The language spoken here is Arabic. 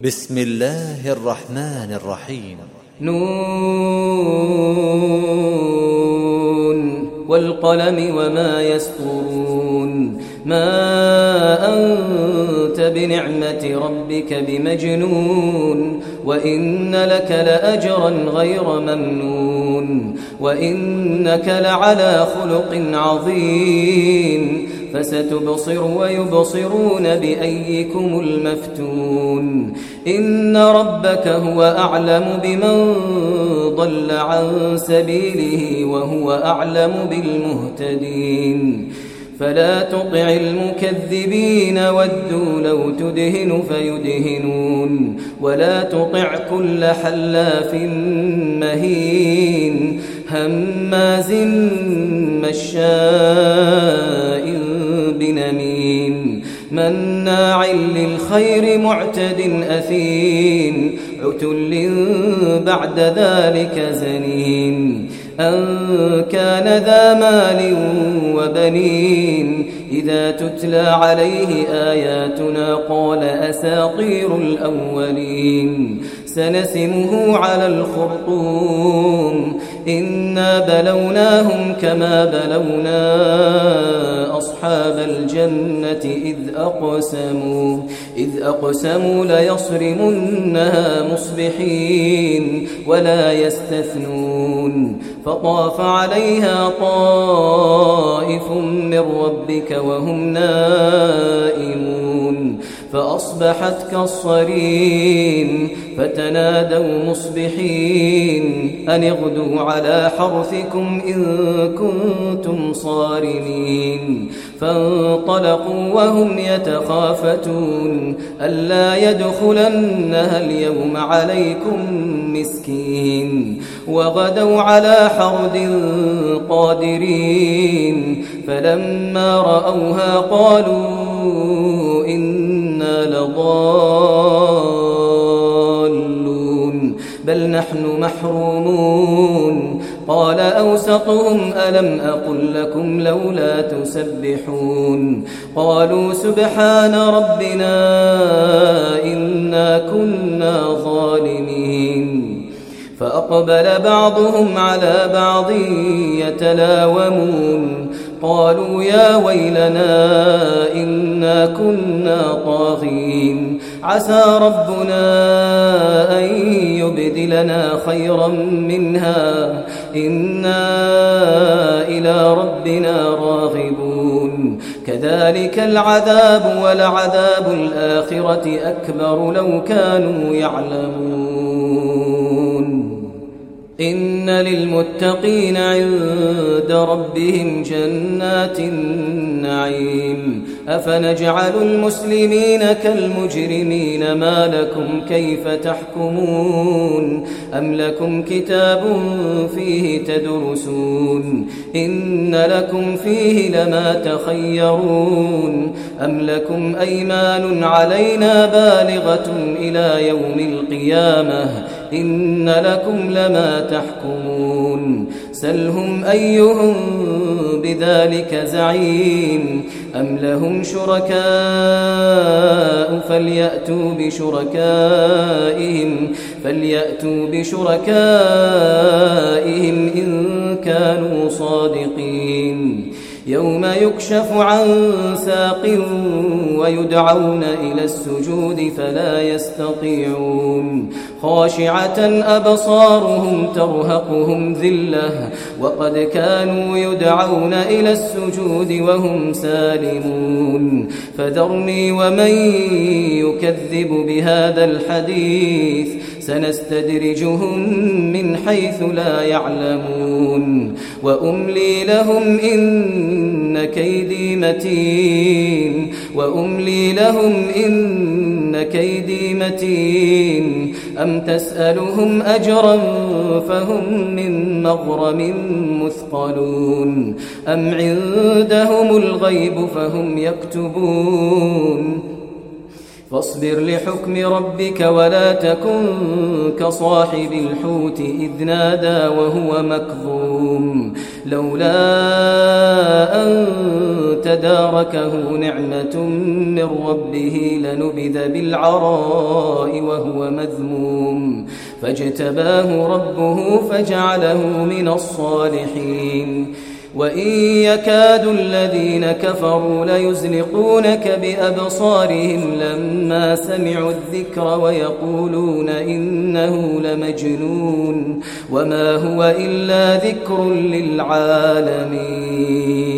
بسم الله الرحمن الرحيم. نون والقلم وما يسطرون. ما أنت بنعمة ربك بمجنون، وإن لك لأجرا غير ممنون، وإنك لعلى خلق عظيم. فستبصر ويبصرون بأيكم المفتون. إن ربك هو أعلم بمن ضل عن سبيله وهو أعلم بالمهتدين. فلا تطع المكذبين ودوا لو تدهن فيدهنون، ولا تطع كل حلاف مهين هماز مشاء بنميم مناع للخير معتد أثيم عتل بعد ذلك زنيم. أن كان ذا مال وبنين إذا تتلى عليه آياتنا قال أساطير الأولين. سنسمه على الخرطوم. إنا بلوناهم كما بلونا أصحاب الجنة إذ أقسموا ليصرمنها مصبحين ولا يستثنون. فطاف عليها طائف من ربك وهم نائمون فأصبحت كالصريم. فتنادوا مصبحين أن اغدوا على حرثكم إن كنتم صارمين. فانطلقوا وهم يتخافتون ألا يدخلنها اليوم عليكم مسكين. وغدوا على حرد قادرين فلما رأوها قالوا إنا لضالون بل نحن محرومون. قال أوسطهم ألم أقل لكم لولا تسبحون. قالوا سبحان ربنا إنا كنا ظالمين. فأقبل بعضهم على بعض يتلاومون قالوا يا ويلنا إنا كنا طاغين عسى ربنا أن يبدلنا خيرا منها إنا إلى ربنا راغبون. كذلك العذاب ولعذاب الآخرة أكبر لو كانوا يعلمون. إن للمتقين عند ربهم جنات النعيم. أفنجعل المسلمين كالمجرمين ما لكم كيف تحكمون. أم لكم كتاب فيه تدرسون إن لكم فيه لما تخيرون. أم لكم أيمان علينا بالغة إلى يوم القيامة إن لكم لما تحكمون. سلهم أيهم بذلك زعيم. أم لهم شركاء فليأتوا بشركائهم إن كانوا صادقين. يوم يكشف عن ساق ويدعون إلى السجود فلا يستطيعون. خاشعة أبصارهم ترهقهم ذلة وقد كانوا يدعون إلى السجود وهم سالمون. فذرني ومن يكذب بهذا الحديث سنستدرجهم من حيث لا يعلمون. وأملي لهم إن كيدي متين. أم تسألهم أجرا فهم من مغرم مثقلون. أم عندهم الغيب فهم يكتبون. فاصبر لحكم ربك ولا تكن كصاحب الحوت إذ نادى وهو مكظوم لولا أن تداركه نعمة من ربه لنبذ بالعراء وهو مذموم فاجتباه ربه فجعله من الصالحين وإن يكاد الذين كفروا ليزلقونك بأبصارهم لما سمعوا الذكر ويقولون إنه لمجنون وما هو إلا ذكر للعالمين.